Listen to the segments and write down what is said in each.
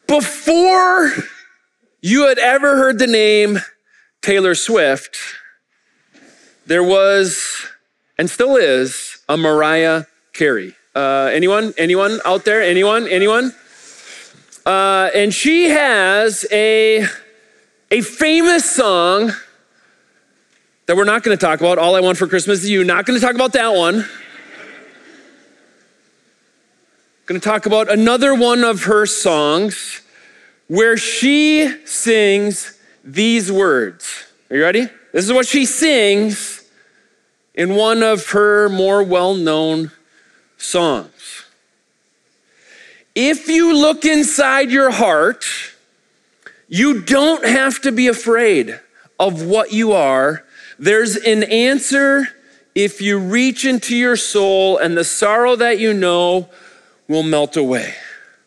Before you had ever heard the name Taylor Swift, there was, and still is, a Mariah Carey. Anyone out there? Anyone? And she has a famous song that we're not going to talk about. All I Want for Christmas Is You. Not going to talk about that one. Going to talk about another one of her songs where she sings these words. Are you ready? This is what she sings in one of her more well-known songs. If you look inside your heart, you don't have to be afraid of what you are. There's an answer if you reach into your soul, and the sorrow that you know will melt away.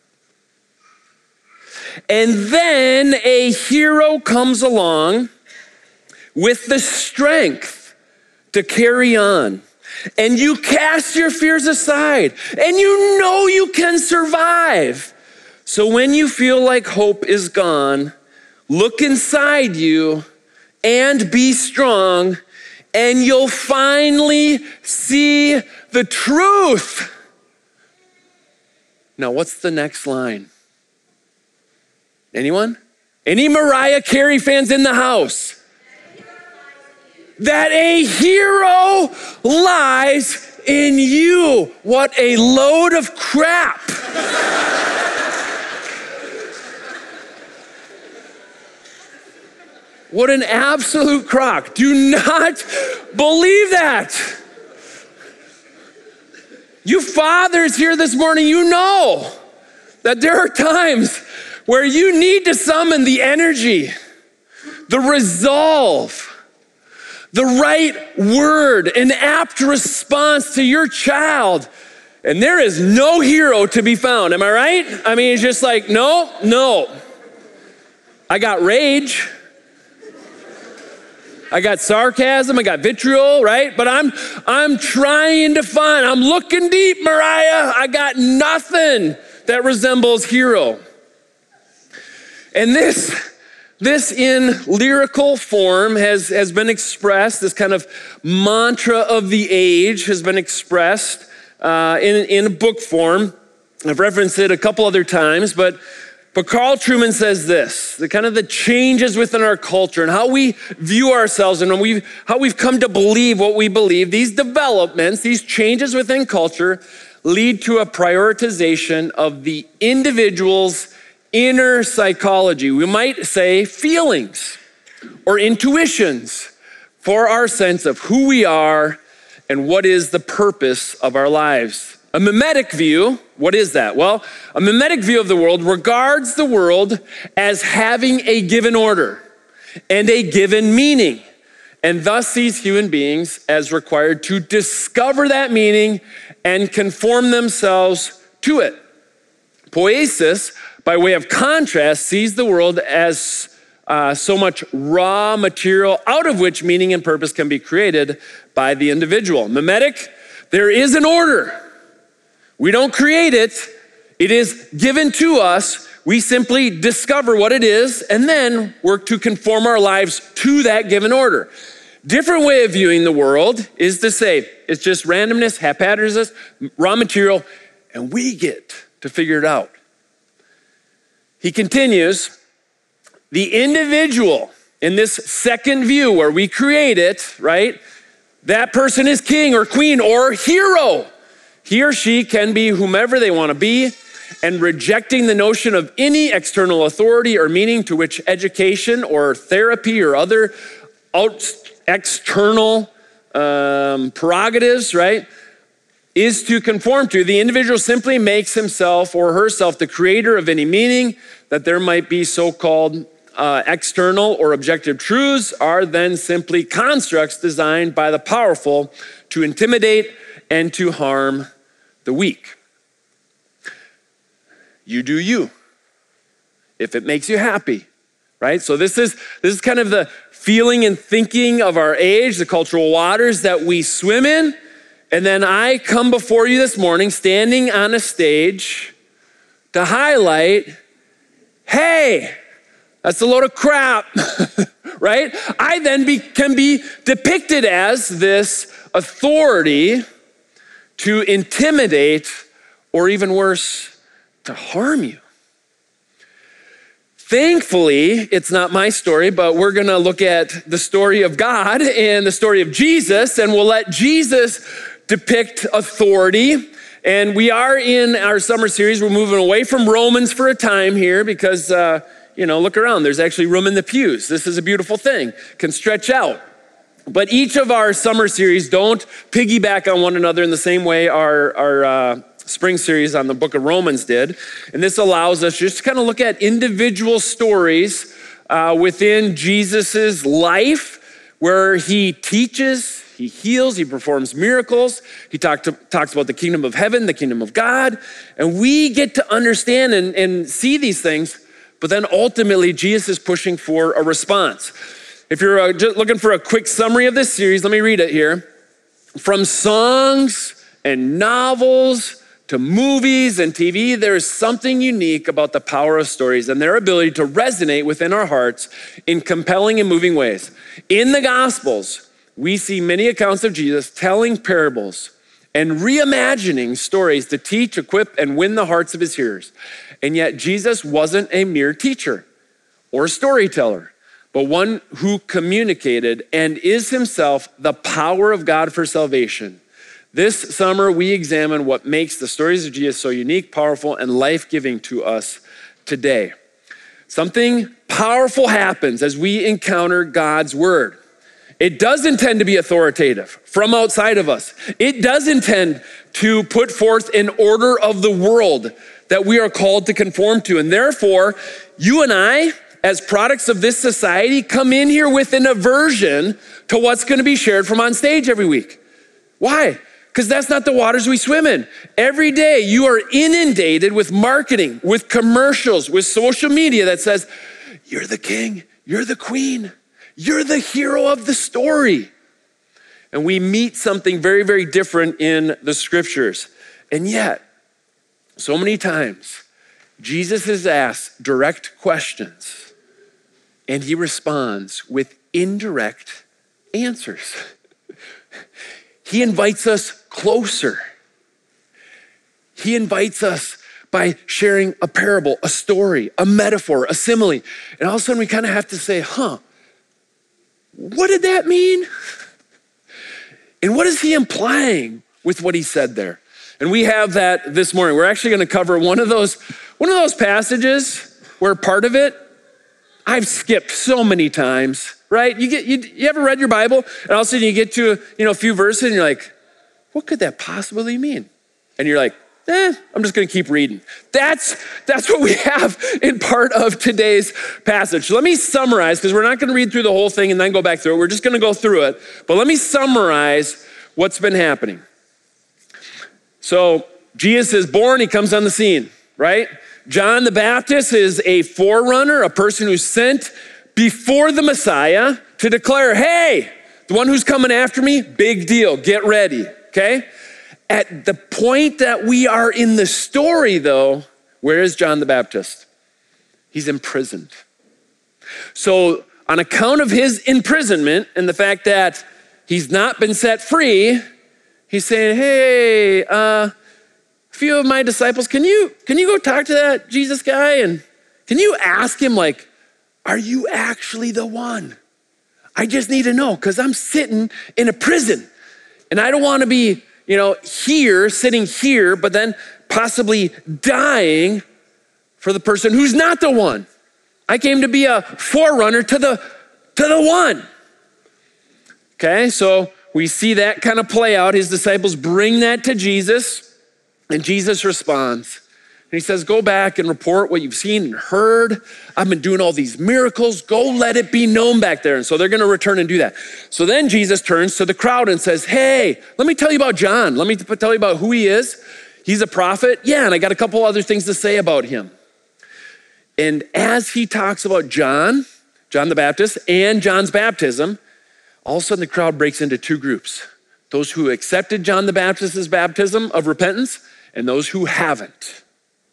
And then a hero comes along with the strength to carry on. And you cast your fears aside, and you know you can survive. So when you feel like hope is gone, look inside you and be strong, and you'll finally see the truth. Now, what's the next line? Anyone? Any Mariah Carey fans in the house? That a hero lies in you. What a load of crap. What an absolute crock. Do not believe that. You fathers here this morning, you know that there are times where you need to summon the energy, the resolve, the right word, an apt response to your child. And there is no hero to be found. Am I right? I mean, it's just like, no. I got rage. I got sarcasm, I got vitriol, right? But I'm trying to find, I'm looking deep, Mariah. I got nothing that resembles hero. And this in lyrical form has been expressed, this kind of mantra of the age has been expressed in book form. I've referenced it a couple other times, but Carl Trueman says this, the changes within our culture and how we view ourselves and how we've come to believe what we believe, these developments, these changes within culture lead to a prioritization of the individual's inner psychology. We might say feelings or intuitions for our sense of who we are and what is the purpose of our lives. A mimetic view, what is that? Well, a mimetic view of the world regards the world as having a given order and a given meaning, and thus sees human beings as required to discover that meaning and conform themselves to it. Poiesis, by way of contrast, sees the world as so much raw material out of which meaning and purpose can be created by the individual. Mimetic, there is an order. We don't create it. It is given to us. We simply discover what it is and then work to conform our lives to that given order. Different way of viewing the world is to say it's just randomness, haphazardness, raw material, and we get to figure it out. He continues, the individual in this second view where we create it, right? That person is king or queen or hero. He or she can be whomever they want to be, and rejecting the notion of any external authority or meaning to which education or therapy or other external prerogatives, right, is to conform to. The individual simply makes himself or herself the creator of any meaning that there might be. So-called external or objective truths are then simply constructs designed by the powerful to intimidate and to harm the weak. You do you, if it makes you happy, right? So this is kind of the feeling and thinking of our age, the cultural waters that we swim in. And then I come before you this morning, standing on a stage to highlight hey, that's a load of crap, right? I then can be depicted as this authority to intimidate, or even worse, to harm you. Thankfully, it's not my story, but we're gonna look at the story of God and the story of Jesus, and we'll let Jesus depict authority. And we are in our summer series. We're moving away from Romans for a time here because, look around. There's actually room in the pews. This is a beautiful thing. Can stretch out. But each of our summer series don't piggyback on one another in the same way our spring series on the book of Romans did. And this allows us just to kind of look at individual stories within Jesus's life where he teaches, he heals, he performs miracles. He talks about the kingdom of heaven, the kingdom of God. And we get to understand and see these things, but then ultimately Jesus is pushing for a response. If you're just looking for a quick summary of this series, let me read it here. From songs and novels to movies and TV, there is something unique about the power of stories and their ability to resonate within our hearts in compelling and moving ways. In the Gospels, we see many accounts of Jesus telling parables and reimagining stories to teach, equip, and win the hearts of his hearers. And yet Jesus wasn't a mere teacher or storyteller, but one who communicated and is himself the power of God for salvation. This summer, we examine what makes the stories of Jesus so unique, powerful, and life-giving to us today. Something powerful happens as we encounter God's word. It does intend to be authoritative from outside of us. It does intend to put forth an order of the world that we are called to conform to. And therefore, you and I, as products of this society, come in here with an aversion to what's going to be shared from on stage every week. Why? Because that's not the waters we swim in. Every day you are inundated with marketing, with commercials, with social media that says, you're the king, you're the queen, you're the hero of the story. And we meet something very, very different in the scriptures. And yet, so many times, Jesus is asked direct questions and he responds with indirect answers. He invites us closer. He invites us by sharing a parable, a story, a metaphor, a simile. And all of a sudden we kind of have to say, what did that mean? And what is he implying with what he said there? And we have that this morning. We're actually going to cover one of those passages where part of it I've skipped so many times, right? You ever read your Bible and all of a sudden you get to a few verses and you're like, what could that possibly mean? And you're like, I'm just going to keep reading. That's what we have in part of today's passage. So let me summarize, because we're not going to read through the whole thing and then go back through it. We're just going to go through it. But let me summarize what's been happening. So Jesus is born, he comes on the scene, right? John the Baptist is a forerunner, a person who's sent before the Messiah to declare, hey, the one who's coming after me, big deal, get ready, okay? At the point that we are in the story though, where is John the Baptist? He's imprisoned. So on account of his imprisonment and the fact that he's not been set free, he's saying, hey, a few of my disciples, can you go talk to that Jesus guy? And can you ask him, like, are you actually the one? I just need to know, because I'm sitting in a prison and I don't want to be, sitting here, but then possibly dying for the person who's not the one. I came to be a forerunner to the one. Okay, so we see that kind of play out. His disciples bring that to Jesus, and Jesus responds. And he says, go back and report what you've seen and heard. I've been doing all these miracles. Go let it be known back there. And so they're going to return and do that. So then Jesus turns to the crowd and says, hey, let me tell you about John. Let me tell you about who he is. He's a prophet. Yeah, and I got a couple other things to say about him. And as he talks about John the Baptist, and John's baptism, all of a sudden the crowd breaks into two groups. Those who accepted John the Baptist's baptism of repentance and those who haven't.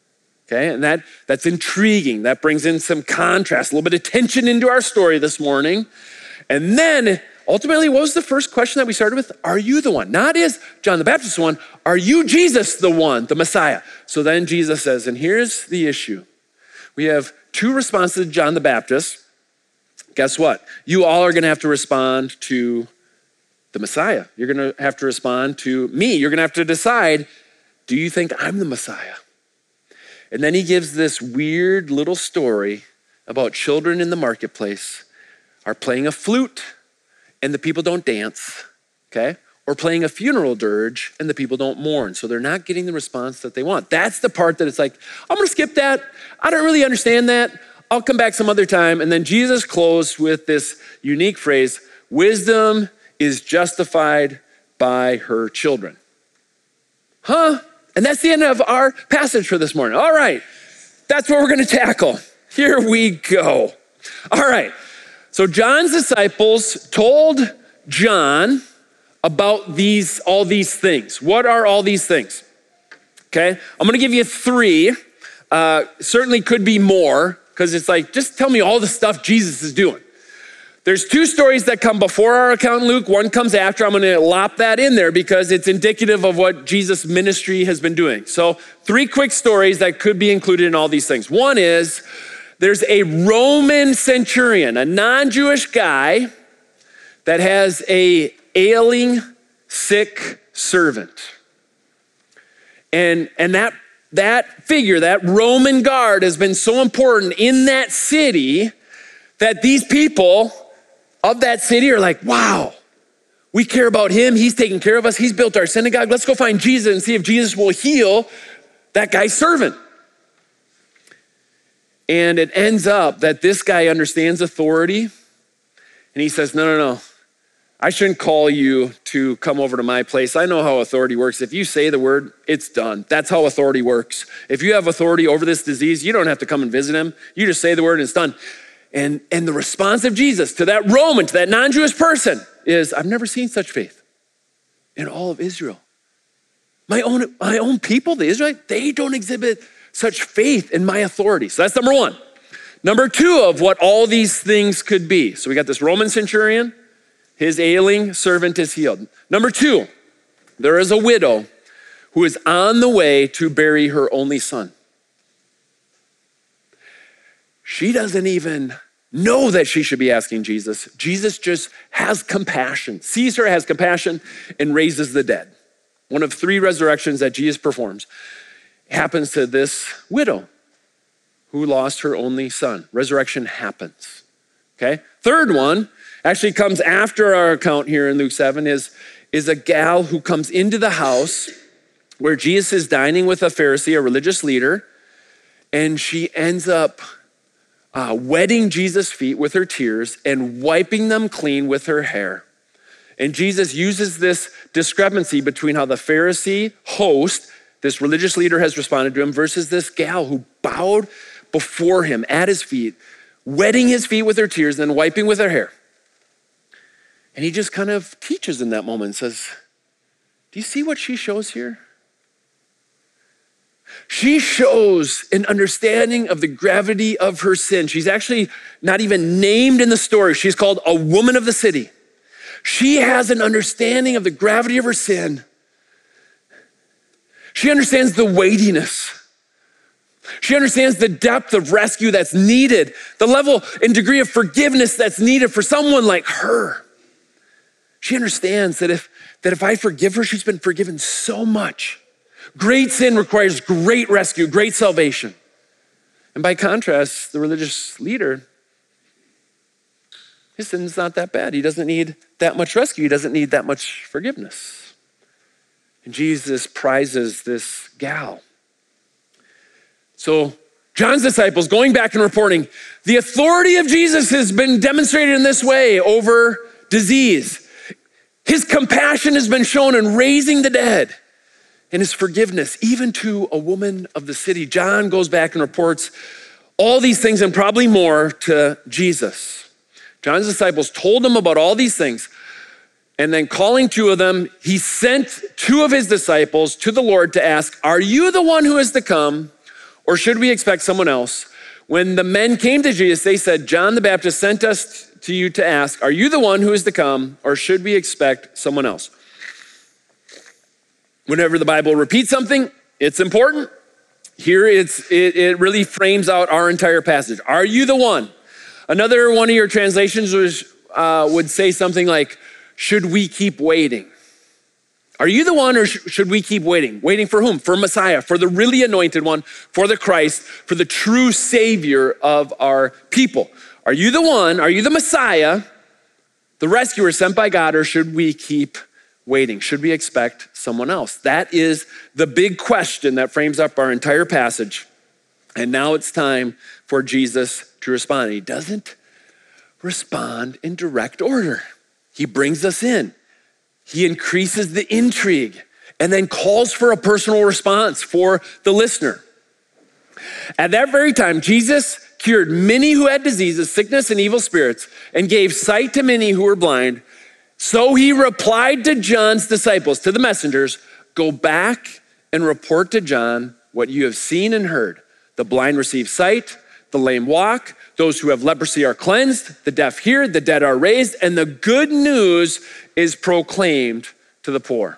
Okay, and that's intriguing. That brings in some contrast, a little bit of tension into our story this morning. And then ultimately, what was the first question that we started with? Are you the one? Not is John the Baptist the one, are you Jesus the one, the Messiah? So then Jesus says, and here's the issue. We have two responses to John the Baptist. Guess what? You all are gonna have to respond to the Messiah. You're gonna have to respond to me. You're gonna have to decide, do you think I'm the Messiah? And then he gives this weird little story about children in the marketplace are playing a flute and the people don't dance, okay? Or playing a funeral dirge and the people don't mourn. So they're not getting the response that they want. That's the part that it's like, I'm gonna skip that. I don't really understand that. I'll come back some other time. And then Jesus closed with this unique phrase, wisdom is justified by her children. Huh? And that's the end of our passage for this morning. All right, that's what we're gonna tackle. Here we go. All right, so John's disciples told John about all these things. What are all these things? Okay, I'm gonna give you three. Certainly could be more, because it's like, just tell me all the stuff Jesus is doing. There's two stories that come before our account in Luke. One comes after. I'm going to lop that in there because it's indicative of what Jesus' ministry has been doing. So 3 quick stories that could be included in all these things. One is there's a Roman centurion, a non-Jewish guy that has a ailing, sick servant. And that figure, that Roman guard has been so important in that city that these people of that city are like, wow, we care about him. He's taking care of us. He's built our synagogue. Let's go find Jesus and see if Jesus will heal that guy's servant. And it ends up that this guy understands authority. And he says, no. I shouldn't call you to come over to my place. I know how authority works. If you say the word, it's done. That's how authority works. If you have authority over this disease, you don't have to come and visit him. You just say the word and it's done. And the response of Jesus to that Roman, to that non-Jewish person is, I've never seen such faith in all of Israel. My own people, the Israelites, they don't exhibit such faith in my authority. So that's number one. Number two of what all these things could be. So we got this Roman centurion, his ailing servant is healed. Number two, there is a widow who is on the way to bury her only son. She doesn't even know that she should be asking Jesus. Jesus just has compassion, sees her, has compassion, and raises the dead. One of 3 resurrections that Jesus performs happens to this widow who lost her only son. Resurrection happens, okay? Third one actually comes after our account here in Luke 7 is a gal who comes into the house where Jesus is dining with a Pharisee, a religious leader, and she ends up wetting Jesus' feet with her tears and wiping them clean with her hair. And Jesus uses this discrepancy between how the Pharisee host, this religious leader, has responded to him versus this gal who bowed before him at his feet, wetting his feet with her tears, then wiping with her hair. And he just kind of teaches in that moment and says, do you see what she shows here? She shows an understanding of the gravity of her sin. She's actually not even named in the story. She's called a woman of the city. She has an understanding of the gravity of her sin. She understands the weightiness. She understands the depth of rescue that's needed, the level and degree of forgiveness that's needed for someone like her. She understands that if I forgive her, she's been forgiven so much. Great sin requires great rescue, great salvation. And by contrast, the religious leader, his sin's not that bad. He doesn't need that much rescue. He doesn't need that much forgiveness. And Jesus prizes this gal. So John's disciples going back and reporting, the authority of Jesus has been demonstrated in this way over disease. His compassion has been shown in raising the dead. And his forgiveness, even to a woman of the city. John goes back and reports all these things and probably more to Jesus. John's disciples told him about all these things. And then calling 2 of them, he sent 2 of his disciples to the Lord to ask, are you the one who is to come, or should we expect someone else? When the men came to Jesus, they said, John the Baptist sent us to you to ask, are you the one who is to come, or should we expect someone else? Whenever the Bible repeats something, it's important. Here it really frames out our entire passage. Are you the one? Another one of your translations would say something like, should we keep waiting? Are you the one, or should we keep waiting? Waiting for whom? For Messiah, for the really anointed one, for the Christ, for the true Savior of our people. Are you the one? Are you the Messiah, the rescuer sent by God, or should we keep waiting? Should we expect someone else? That is the big question that frames up our entire passage. And now it's time for Jesus to respond. He doesn't respond in direct order. He brings us in. He increases the intrigue and then calls for a personal response for the listener. At that very time, Jesus cured many who had diseases, sickness, and evil spirits, and gave sight to many who were blind. So he replied to John's disciples, to the messengers, go back and report to John what you have seen and heard. The blind receive sight, the lame walk, those who have leprosy are cleansed, the deaf hear, the dead are raised, and the good news is proclaimed to the poor.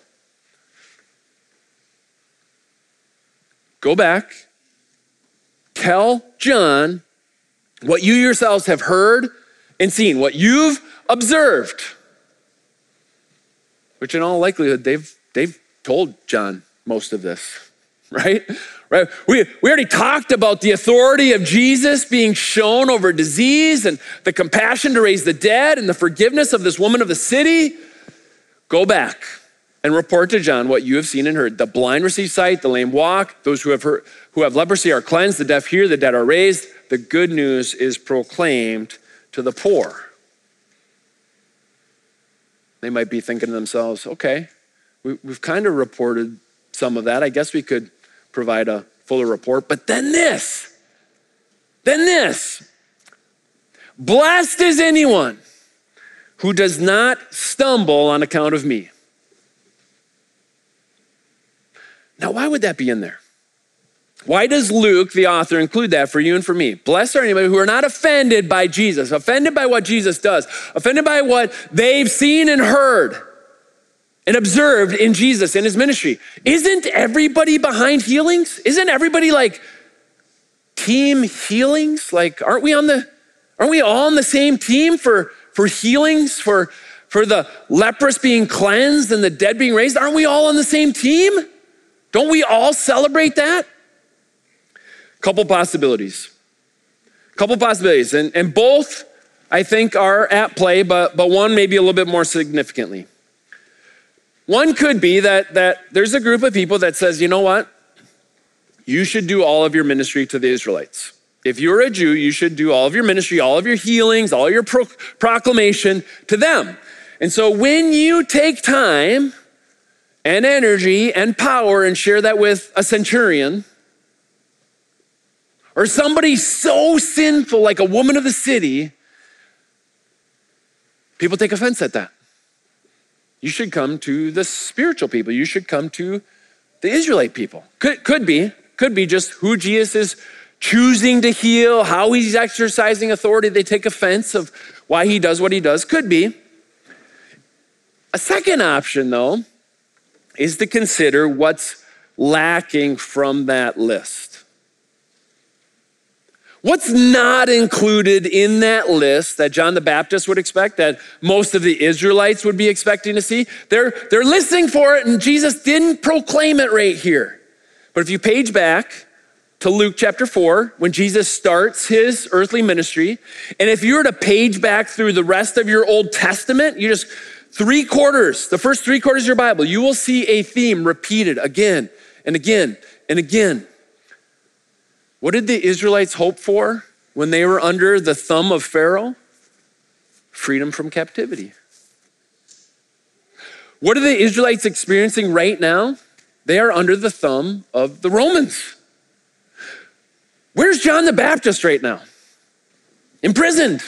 Go back, tell John what you yourselves have heard and seen, what you've observed, which in all likelihood, they've told John most of this, right? Right? We already talked about the authority of Jesus being shown over disease and the compassion to raise the dead and the forgiveness of this woman of the city. Go back and report to John what you have seen and heard. The blind receive sight, the lame walk, those who have leprosy are cleansed, the deaf hear, the dead are raised. The good news is proclaimed to the poor. They might be thinking to themselves, okay, we've kind of reported some of that. I guess we could provide a fuller report. But then this. Blessed is anyone who does not stumble on account of me. Now, why would that be in there? Why does Luke, the author, include that for you and for me? Blessed are anybody who are not offended by Jesus, offended by what Jesus does, offended by what they've seen and heard and observed in Jesus and his ministry. Isn't everybody behind healings? Isn't everybody like team healings? Like, aren't we all on the same team for healings, for the leprous being cleansed and the dead being raised? Aren't we all on the same team? Don't we all celebrate that? Couple possibilities. And both, I think, are at play, but one maybe a little bit more significantly. One could be that there's a group of people that says, you know what? You should do all of your ministry to the Israelites. If you're a Jew, you should do all of your ministry, all of your healings, all your proclamation to them. And so when you take time and energy and power and share that with a centurion, or somebody so sinful like a woman of the city, people take offense at that. You should come to the spiritual people. You should come to the Israelite people. Could be just who Jesus is choosing to heal, how he's exercising authority. They take offense of why he does what he does. Could be. A second option, though, is to consider what's lacking from that list. What's not included in that list that John the Baptist would expect, that most of the Israelites would be expecting to see? They're listening for it, and Jesus didn't proclaim it right here. But if you page back to Luke chapter 4, when Jesus starts his earthly ministry, and if you were to page back through the rest of your Old Testament, you just the first 3 quarters of your Bible, you will see a theme repeated again and again and again. What did the Israelites hope for when they were under the thumb of Pharaoh? Freedom from captivity. What are the Israelites experiencing right now? They are under the thumb of the Romans. Where's John the Baptist right now? Imprisoned.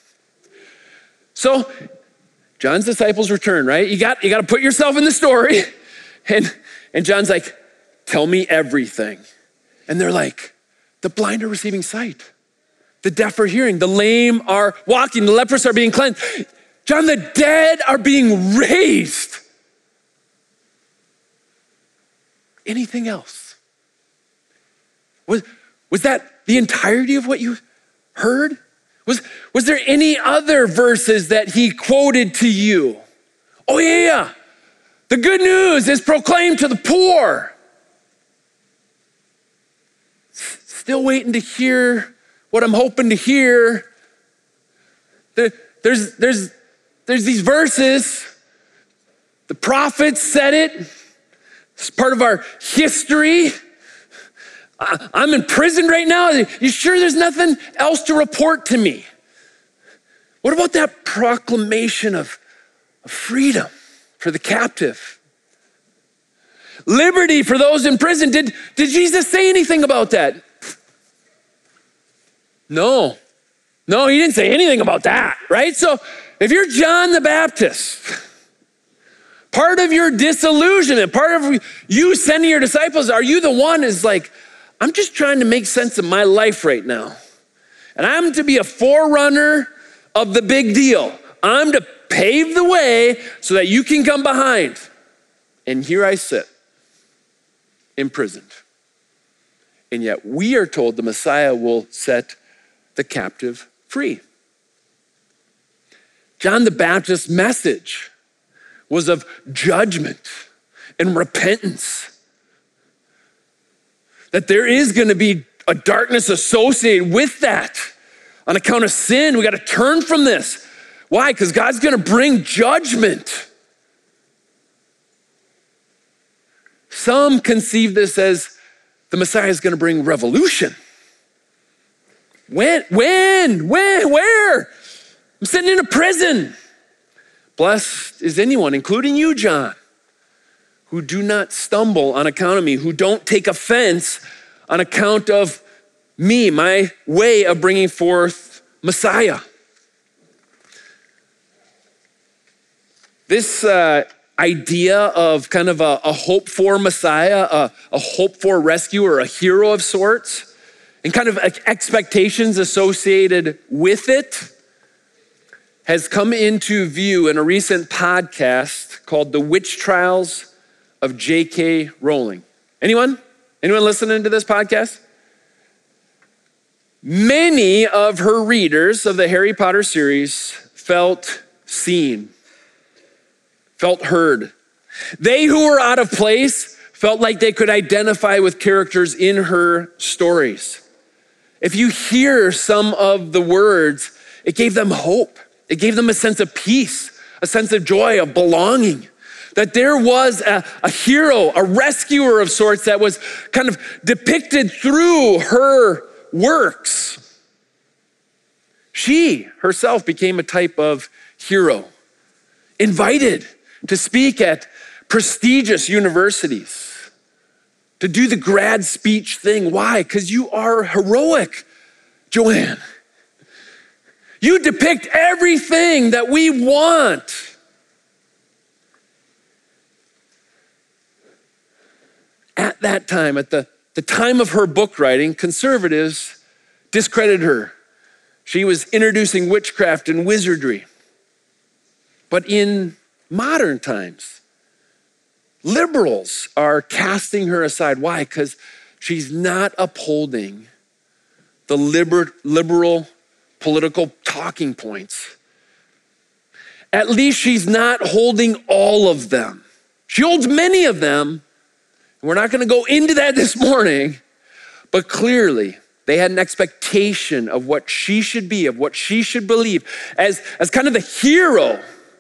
So John's disciples return, right? You got to put yourself in the story. And John's like, tell me everything. And they're like, The blind are receiving sight. The deaf are hearing. The lame are walking. The lepers are being cleansed. John, the dead are being raised. Anything else? Was that the entirety of what you heard? Was there any other verses that he quoted to you? Oh yeah. The good news is proclaimed to the poor. Still waiting to hear what I'm hoping to hear. There's these verses. The prophets said it. It's part of our history. I'm in prison right now. You sure there's nothing else to report to me? What about that proclamation of freedom for the captive? Liberty for those in prison. Did Jesus say anything about that? No, he didn't say anything about that, right? So if you're John the Baptist, part of your disillusionment, part of you sending your disciples, are you the one is like, I'm just trying to make sense of my life right now. And I'm to be a forerunner of the big deal. I'm to pave the way so that you can come behind. And here I sit, imprisoned. And yet we are told the Messiah will set the captive free. John the Baptist's message was of judgment and repentance. That there is going to be a darkness associated with that. On account of sin, we got to turn from this. Why? Because God's going to bring judgment. Some conceive this as the Messiah is going to bring revolution. When? Where? I'm sitting in a prison. Blessed is anyone, including you, John, who do not stumble on account of me, who don't take offense on account of me, my way of bringing forth Messiah. This idea of kind of a hope for Messiah, a hope for rescuer, a hero of sorts, and kind of expectations associated with it has come into view in a recent podcast called The Witch Trials of J.K. Rowling. Anyone listening to this podcast? Many of her readers of the Harry Potter series felt seen, felt heard. They who were out of place felt like they could identify with characters in her stories. If you hear some of the words, it gave them hope. It gave them a sense of peace, a sense of joy, of belonging. That there was a hero, a rescuer of sorts that was kind of depicted through her works. She herself became a type of hero, invited to speak at prestigious universities, to do the grad speech thing. Why? Because you are heroic, Joanne. You depict everything that we want. At that time, at the time of her book writing, conservatives discredited her. She was introducing witchcraft and wizardry. But in modern times, liberals are casting her aside. Why? Because she's not upholding the liberal political talking points. At least she's not holding all of them. She holds many of them. We're not going to go into that this morning, but clearly they had an expectation of what she should be, of what she should believe as kind of the hero,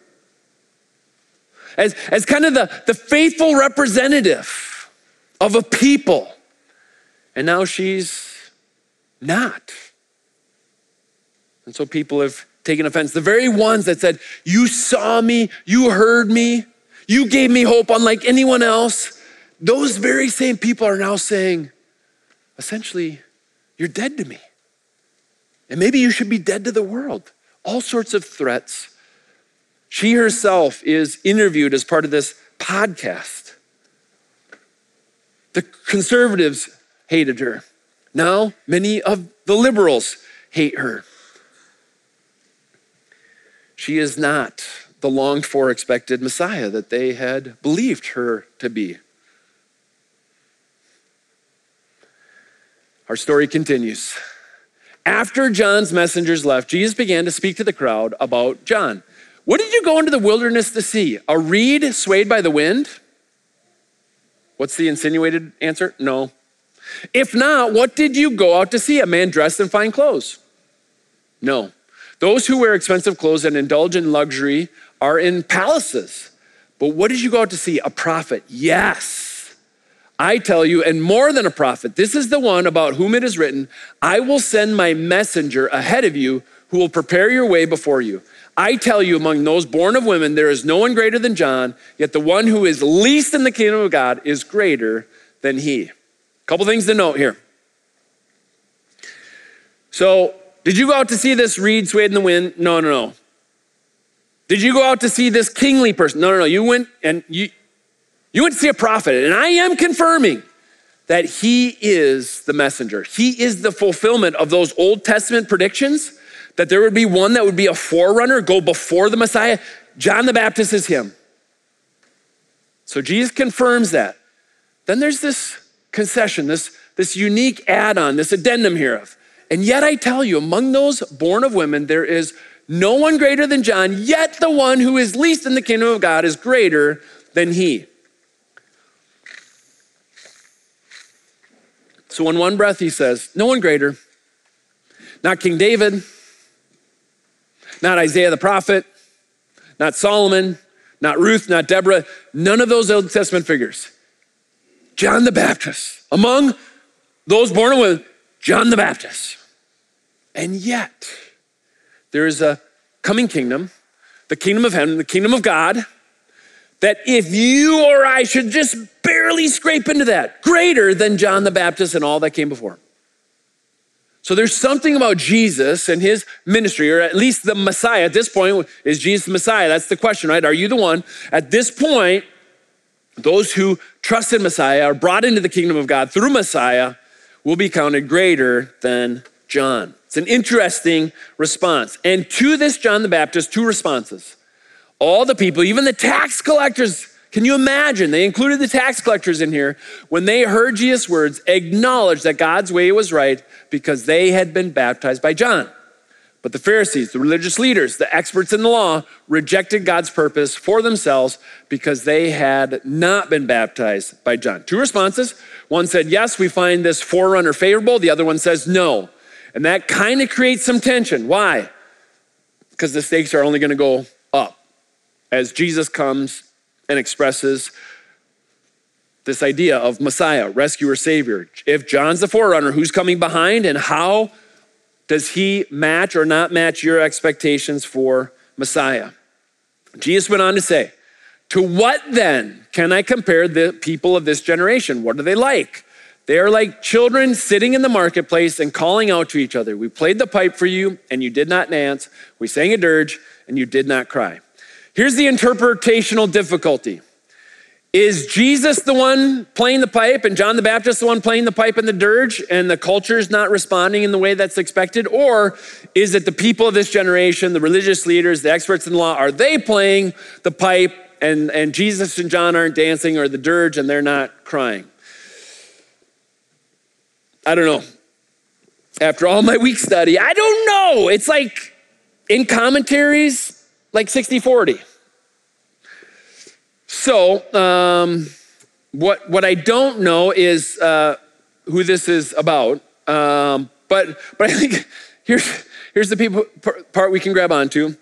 as kind of the faithful representative of a people. And now she's not. And so people have taken offense. The very ones that said, you saw me, you heard me, you gave me hope unlike anyone else. Those very same people are now saying, essentially, you're dead to me. And maybe you should be dead to the world. All sorts of threats. She herself is interviewed as part of this podcast. The conservatives hated her. Now, many of the liberals hate her. She is not the longed for, expected Messiah that they had believed her to be. Our story continues. After John's messengers left, Jesus began to speak to the crowd about John. What did you go into the wilderness to see? A reed swayed by the wind? What's the insinuated answer? No. If not, what did you go out to see? A man dressed in fine clothes? No. Those who wear expensive clothes and indulge in luxury are in palaces. But what did you go out to see? A prophet? Yes. I tell you, and more than a prophet, this is the one about whom it is written, I will send my messenger ahead of you who will prepare your way before you. I tell you, among those born of women, there is no one greater than John, yet the one who is least in the kingdom of God is greater than he. A couple things to note here. So, did you go out to see this reed swayed in the wind? No. Did you go out to see this kingly person? No. You went to see a prophet, and I am confirming that he is the messenger. He is the fulfillment of those Old Testament predictions, that there would be one that would be a forerunner, go before the Messiah. John the Baptist is him. So Jesus confirms that. Then there's this concession, this unique add-on, this addendum here of, and yet I tell you, among those born of women, there is no one greater than John, yet the one who is least in the kingdom of God is greater than he. So in one breath, he says, no one greater, not King David, not Isaiah the prophet, not Solomon, not Ruth, not Deborah, none of those Old Testament figures. John the Baptist, among those born of women, John the Baptist. And yet, there is a coming kingdom, the kingdom of heaven, the kingdom of God, that if you or I should just barely scrape into that, greater than John the Baptist and all that came before him. So there's something about Jesus and his ministry, or at least the Messiah. At this point, is Jesus the Messiah? That's the question, right? Are you the one? At this point, those who trust in Messiah are brought into the kingdom of God through Messiah will be counted greater than John. It's an interesting response. And to this John the Baptist, two responses. All the people, even the tax collectors, can you imagine? They included the tax collectors in here. When they heard Jesus' words, acknowledged that God's way was right because they had been baptized by John. But the Pharisees, the religious leaders, the experts in the law, rejected God's purpose for themselves because they had not been baptized by John. Two responses. One said, yes, we find this forerunner favorable. The other one says, no. And that kind of creates some tension. Why? Because the stakes are only going to go up as Jesus comes and expresses this idea of Messiah, rescuer, savior. If John's the forerunner, who's coming behind, and how does he match or not match your expectations for Messiah? Jesus went on to say, to what then can I compare the people of this generation? What are they like? They are like children sitting in the marketplace and calling out to each other. We played the pipe for you and you did not dance. We sang a dirge and you did not cry. Here's the interpretational difficulty. Is Jesus the one playing the pipe and John the Baptist the one playing the pipe and the dirge and the culture's not responding in the way that's expected? Or is it the people of this generation, the religious leaders, the experts in the law, are they playing the pipe and Jesus and John aren't dancing, or the dirge and they're not crying? I don't know. After all my week study, I don't know. It's like in commentaries, like 60-40. So what I don't know is who this is about. But I think here's the part we can grab onto.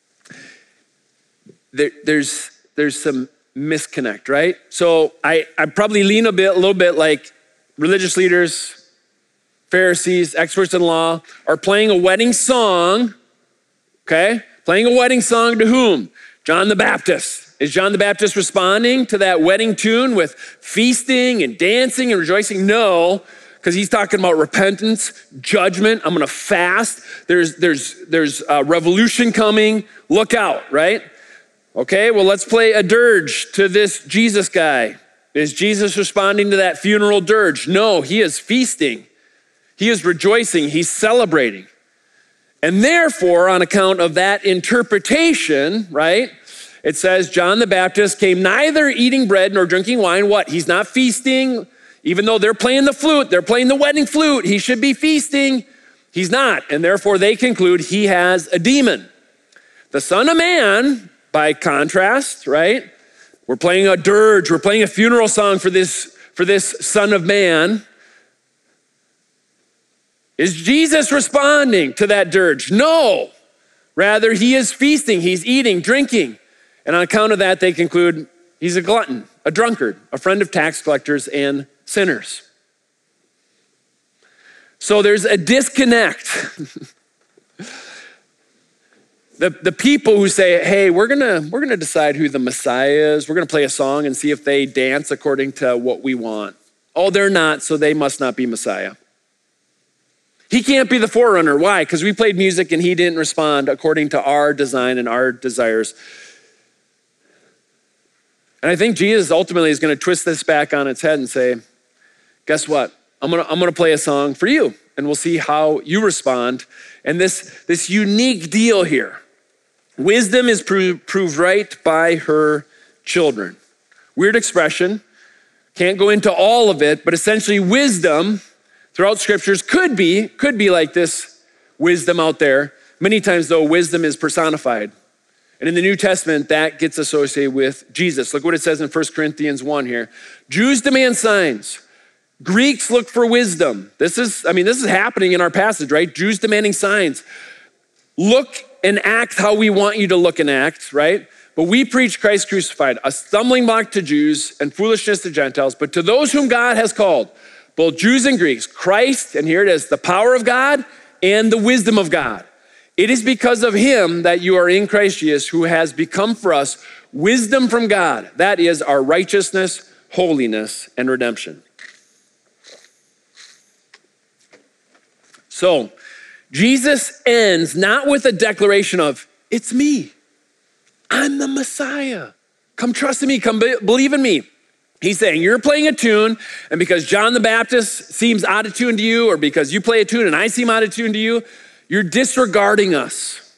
There's some misconnect, right? So I probably lean a little bit like religious leaders, Pharisees, experts in law are playing a wedding song, okay? Playing a wedding song to whom? John the Baptist. Is John the Baptist responding to that wedding tune with feasting and dancing and rejoicing? No, because he's talking about repentance, judgment. I'm gonna fast. There's a revolution coming. Look out, right? Okay, well, let's play a dirge to this Jesus guy. Is Jesus responding to that funeral dirge? No, he is feasting. He is rejoicing, he's celebrating. And therefore, on account of that interpretation, right, it says John the Baptist came neither eating bread nor drinking wine. What? He's not feasting. Even though they're playing the flute, they're playing the wedding flute, he should be feasting. He's not. And therefore, they conclude he has a demon. The Son of Man, by contrast, right? We're playing a dirge. We're playing a funeral song for this Son of Man. Is Jesus responding to that dirge? No. Rather, he is feasting. He's eating, drinking. And on account of that, they conclude he's a glutton, a drunkard, a friend of tax collectors and sinners. So there's a disconnect. The people who say, hey, we're gonna decide who the Messiah is. We're gonna play a song and see if they dance according to what we want. Oh, they're not, so they must not be Messiah. He can't be the forerunner. Why? Because we played music and he didn't respond according to our design and our desires. And I think Jesus ultimately is gonna twist this back on its head and say, guess what? I'm gonna play a song for you and we'll see how you respond. And this unique deal here, wisdom is proved right by her children. Weird expression, can't go into all of it, but essentially wisdom throughout scriptures could be like this wisdom out there. Many times though, wisdom is personified. And in the New Testament, that gets associated with Jesus. Look what it says in 1 Corinthians 1 here. Jews demand signs. Greeks look for wisdom. This is happening in our passage, right? Jews demanding signs. Look and act how we want you to look and act, right? But we preach Christ crucified, a stumbling block to Jews and foolishness to Gentiles. But to those whom God has called, both Jews and Greeks, Christ, and here it is, the power of God and the wisdom of God. It is because of him that you are in Christ Jesus, who has become for us wisdom from God. That is our righteousness, holiness, and redemption. So Jesus ends not with a declaration of, it's me. I'm the Messiah. Come trust in me, come believe in me. He's saying, you're playing a tune, and because John the Baptist seems out of tune to you, or because you play a tune and I seem out of tune to you, you're disregarding us.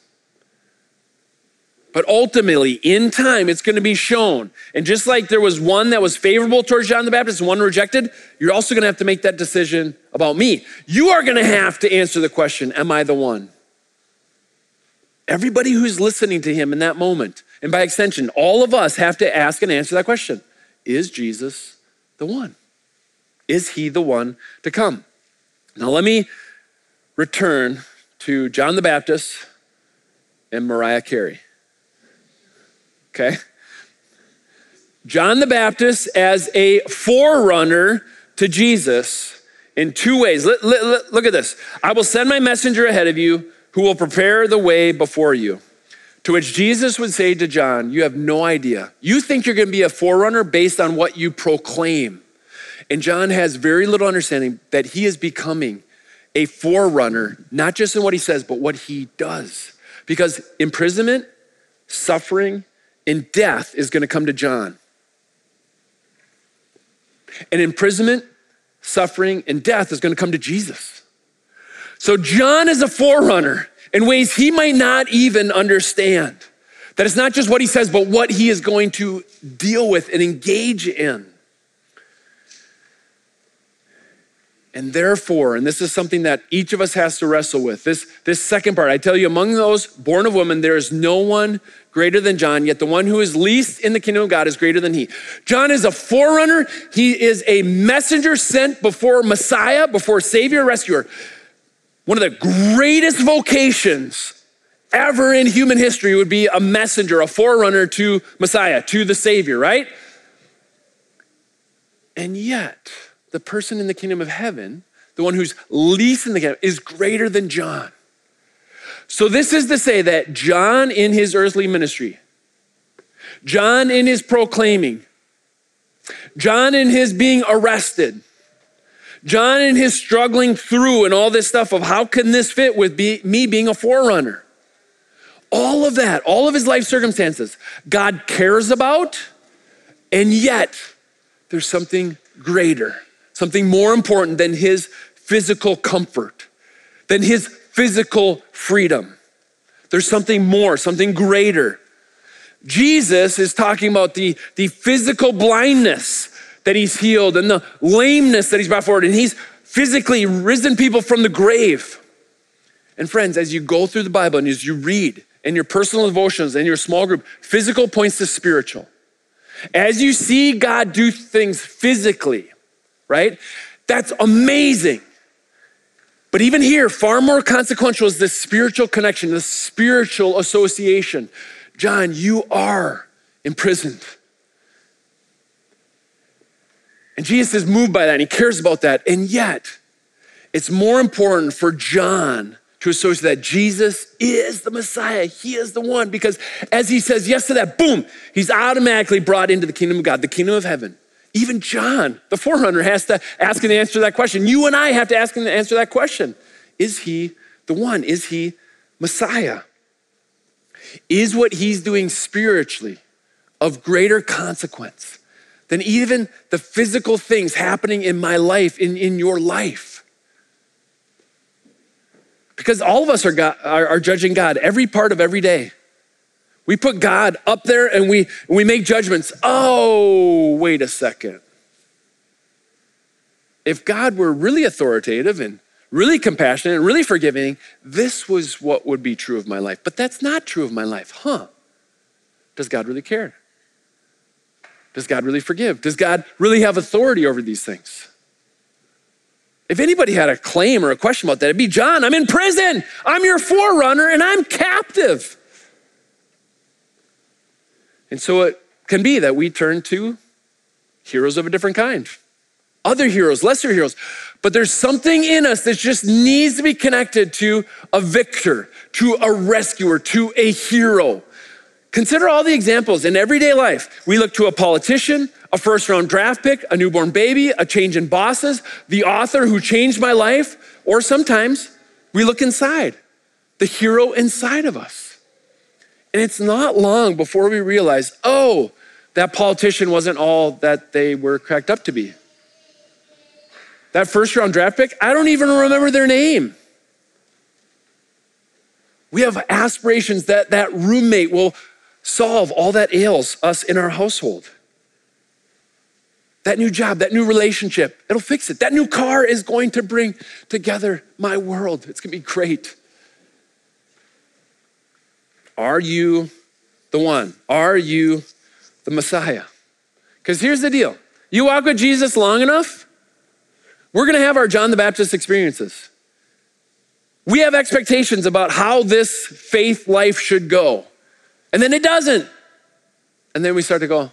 But ultimately, in time, it's gonna be shown. And just like there was one that was favorable towards John the Baptist and one rejected, you're also gonna have to make that decision about me. You are gonna have to answer the question, am I the one? Everybody who's listening to him in that moment, and by extension, all of us have to ask and answer that question. Is Jesus the one? Is he the one to come? Now let me return to John the Baptist and Mariah Carey. Okay? John the Baptist as a forerunner to Jesus in two ways. Look at this. I will send my messenger ahead of you who will prepare the way before you. To which Jesus would say to John, you have no idea. You think you're gonna be a forerunner based on what you proclaim. And John has very little understanding that he is becoming a forerunner, not just in what he says, but what he does. Because imprisonment, suffering, and death is gonna come to John. And imprisonment, suffering, and death is gonna come to Jesus. So John is a forerunner in ways he might not even understand. That it's not just what he says, but what he is going to deal with and engage in. And therefore, and this is something that each of us has to wrestle with, this second part, I tell you, among those born of woman, there is no one greater than John, yet the one who is least in the kingdom of God is greater than he. John is a forerunner. He is a messenger sent before Messiah, before Savior, rescuer. One of the greatest vocations ever in human history would be a messenger, a forerunner to Messiah, to the Savior, right? And yet, the person in the kingdom of heaven, the one who's least in the kingdom, is greater than John. So this is to say that John in his earthly ministry, John in his proclaiming, John in his being arrested, John in his struggling through and all this stuff of how can this fit with me being a forerunner? All of that, all of his life circumstances, God cares about, and yet there's something greater, something more important than his physical comfort, than his physical freedom. There's something more, something greater. Jesus is talking about the physical blindness that he's healed and the lameness that he's brought forward, and he's physically risen people from the grave. And friends, as you go through the Bible and as you read in your personal devotions and your small group, physical points to spiritual. As you see God do things physically, right? That's amazing. But even here, far more consequential is this spiritual connection, this spiritual association. John, you are imprisoned. And Jesus is moved by that and he cares about that. And yet, it's more important for John to associate that Jesus is the Messiah. He is the one, because as he says yes to that, boom, he's automatically brought into the kingdom of God, the kingdom of heaven. Even John, the forerunner, has to ask and answer that question. You and I have to ask and answer that question. Is he the one? Is he Messiah? Is what he's doing spiritually of greater consequence than even the physical things happening in my life, in your life? Because all of us are judging God every part of every day. We put God up there and we make judgments. Oh, wait a second. If God were really authoritative and really compassionate and really forgiving, this was what would be true of my life. But that's not true of my life, huh? Does God really care? Does God really forgive? Does God really have authority over these things? If anybody had a claim or a question about that, it'd be John. I'm in prison. I'm your forerunner and I'm captive. And so it can be that we turn to heroes of a different kind, other heroes, lesser heroes. But there's something in us that just needs to be connected to a victor, to a rescuer, to a hero. Consider all the examples in everyday life. We look to a politician, a first-round draft pick, a newborn baby, a change in bosses, the author who changed my life, or sometimes we look inside, the hero inside of us. And it's not long before we realize, oh, that politician wasn't all that they were cracked up to be. That first-round draft pick, I don't even remember their name. We have aspirations that that roommate will solve all that ails us in our household. That new job, that new relationship, it'll fix it. That new car is going to bring together my world. It's gonna be great. Are you the one? Are you the Messiah? Because here's the deal. You walk with Jesus long enough, we're gonna have our John the Baptist experiences. We have expectations about how this faith life should go. And then it doesn't. And then we start to go,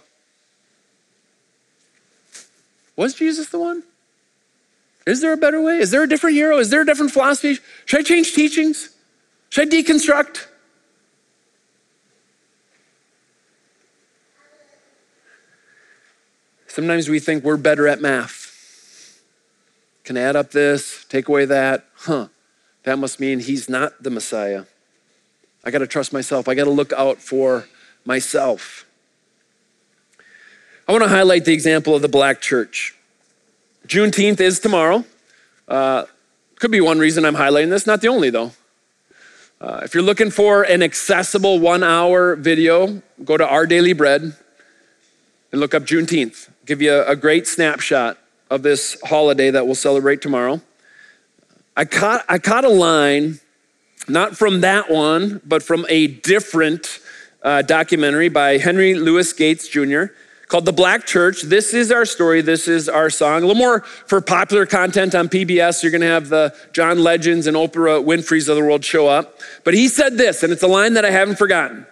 was Jesus the one? Is there a better way? Is there a different hero? Is there a different philosophy? Should I change teachings? Should I deconstruct? Sometimes we think we're better at math. Can add up this, take away that. That must mean he's not the Messiah. I gotta trust myself. I gotta look out for myself. I wanna highlight the example of the Black church. Juneteenth is tomorrow. Could be one reason I'm highlighting this, not the only though. If you're looking for an accessible 1 hour video, go to Our Daily Bread and look up Juneteenth. Give you a great snapshot of this holiday that we'll celebrate tomorrow. I caught a line, not from that one, but from a different documentary by Henry Louis Gates Jr. called The Black Church. This is our story. This is our song. A little more for popular content on PBS. You're going to have the John Legends and Oprah Winfrey's of the world show up. But he said this, and it's a line that I haven't forgotten.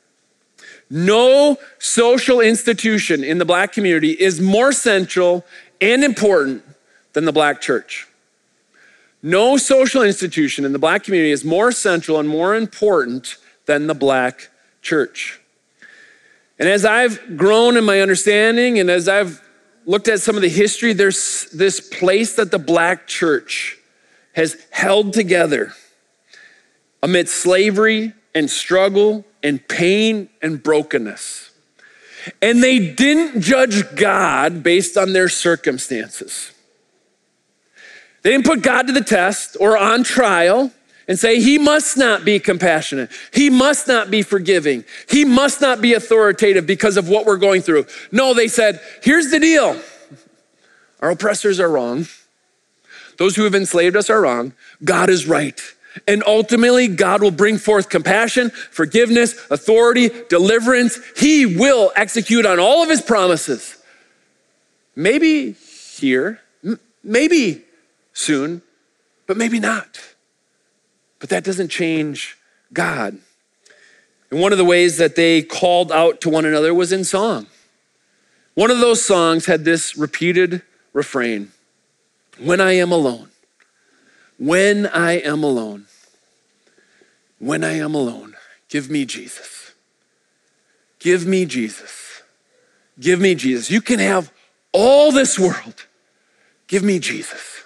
No social institution in the Black community is more central and important than the Black church. No social institution in the Black community is more central and more important than the Black church. And as I've grown in my understanding and as I've looked at some of the history, there's this place that the Black church has held together amidst slavery and struggle and pain and brokenness. And they didn't judge God based on their circumstances. They didn't put God to the test or on trial and say, he must not be compassionate. He must not be forgiving. He must not be authoritative because of what we're going through. No, they said, here's the deal. Our oppressors are wrong. Those who have enslaved us are wrong. God is right. And ultimately, God will bring forth compassion, forgiveness, authority, deliverance. He will execute on all of his promises. Maybe here, maybe soon, but maybe not. But that doesn't change God. And one of the ways that they called out to one another was in song. One of those songs had this repeated refrain: when I am alone, when I am alone, when I am alone, give me Jesus. Give me Jesus. Give me Jesus. You can have all this world. Give me Jesus.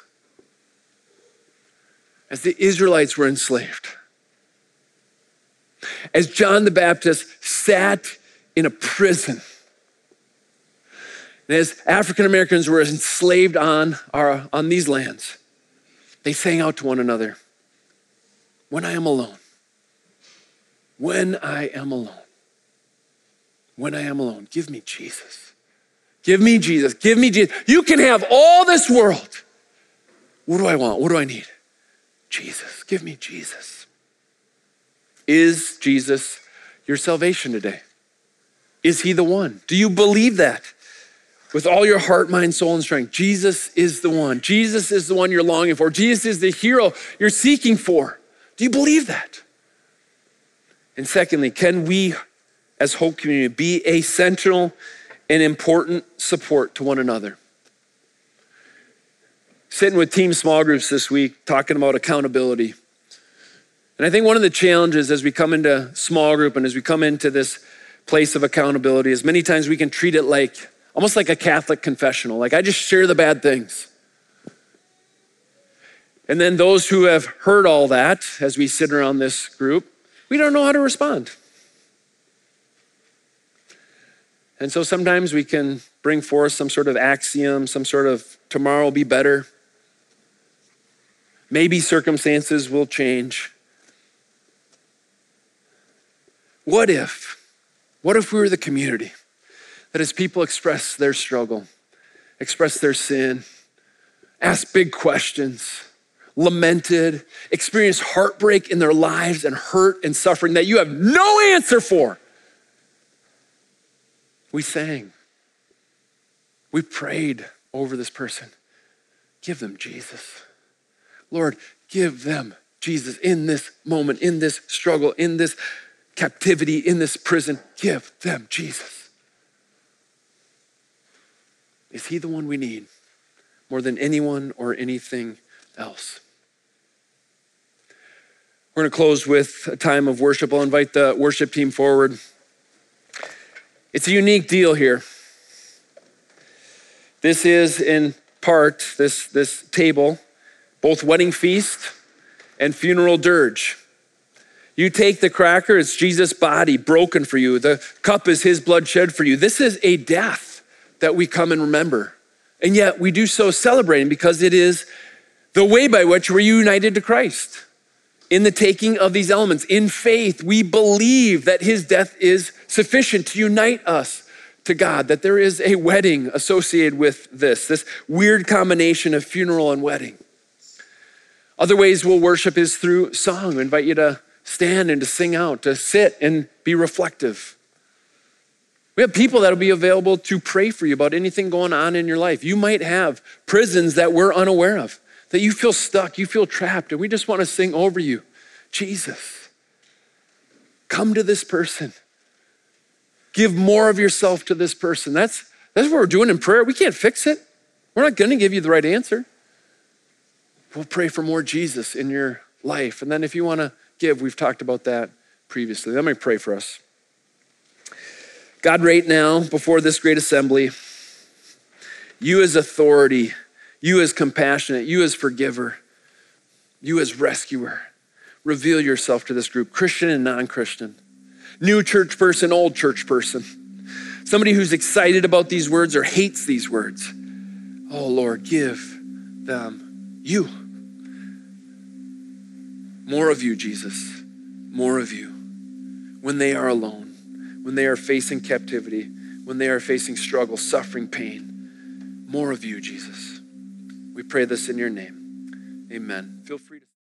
As the Israelites were enslaved, as John the Baptist sat in a prison, and as African Americans were enslaved on these lands, they sang out to one another, when I am alone, when I am alone, when I am alone, give me Jesus. Give me Jesus. Give me Jesus. You can have all this world. What do I want? What do I need? Jesus. Give me Jesus. Is Jesus your salvation today? Is he the one? Do you believe that? With all your heart, mind, soul, and strength, Jesus is the one. Jesus is the one you're longing for. Jesus is the hero you're seeking for. Do you believe that? And secondly, can we as Hope Community be a central and important support to one another? Sitting with team small groups this week, talking about accountability. And I think one of the challenges as we come into small group and as we come into this place of accountability is many times we can treat it like, almost like a Catholic confessional. Like I just share the bad things. And then those who have heard all that, as we sit around this group, we don't know how to respond. And so sometimes we can bring forth some sort of axiom, some sort of tomorrow will be better. Maybe circumstances will change. What if we were the community that as people express their struggle, express their sin, ask big questions, lamented, experienced heartbreak in their lives and hurt and suffering that you have no answer for, we sang, we prayed over this person. Give them Jesus. Lord, give them Jesus in this moment, in this struggle, in this captivity, in this prison. Give them Jesus. Is he the one we need more than anyone or anything else? We're going to close with a time of worship. I'll invite the worship team forward. It's a unique deal here. This is in part, this table, both wedding feast and funeral dirge. You take the cracker, it's Jesus' body broken for you. The cup is his blood shed for you. This is a death that we come and remember. And yet we do so celebrating because it is the way by which we're united to Christ. In the taking of these elements, in faith, we believe that his death is sufficient to unite us to God, that there is a wedding associated with this weird combination of funeral and wedding. Other ways we'll worship is through song. I invite you to stand and to sing out, to sit and be reflective. We have people that'll be available to pray for you about anything going on in your life. You might have prisons that we're unaware of, that you feel stuck, you feel trapped, and we just want to sing over you. Jesus, come to this person. Give more of yourself to this person. That's what we're doing in prayer. We can't fix it. We're not going to give you the right answer. We'll pray for more Jesus in your life. And then if you want to give, we've talked about that previously. Let me pray for us. God, right now, before this great assembly, you as authority, you as compassionate, you as forgiver, you as rescuer, reveal yourself to this group, Christian and non-Christian, new church person, old church person, somebody who's excited about these words or hates these words. Oh Lord, give them You. More of you, Jesus. More of you. When they are alone, when they are facing captivity, when they are facing struggle, suffering, pain. More of you, Jesus. We pray this in your name. Amen. Feel free to